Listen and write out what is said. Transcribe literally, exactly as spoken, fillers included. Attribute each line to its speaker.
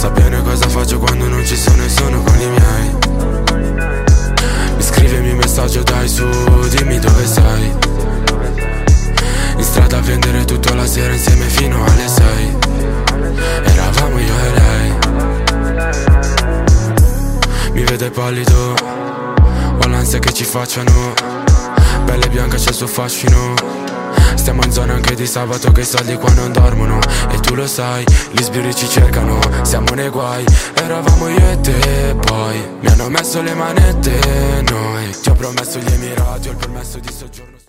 Speaker 1: Sa bene cosa faccio quando non ci sono e sono con i miei. Mi scrivimi un messaggio dai su, dimmi dove sei. In strada a vendere tutto la sera insieme fino alle sei. Eravamo io e lei. Mi vede pallido, ho l'ansia che ci facciano. Pelle bianca c'è il suo fascino. Stiamo in zona anche di sabato che i soldi qua non dormono. E tu lo sai, gli sbirri ci cercano. Siamo nei guai, eravamo io e te. Poi mi hanno messo le manette noi. Ti ho promesso gli Emirati, ho il permesso di soggiorno.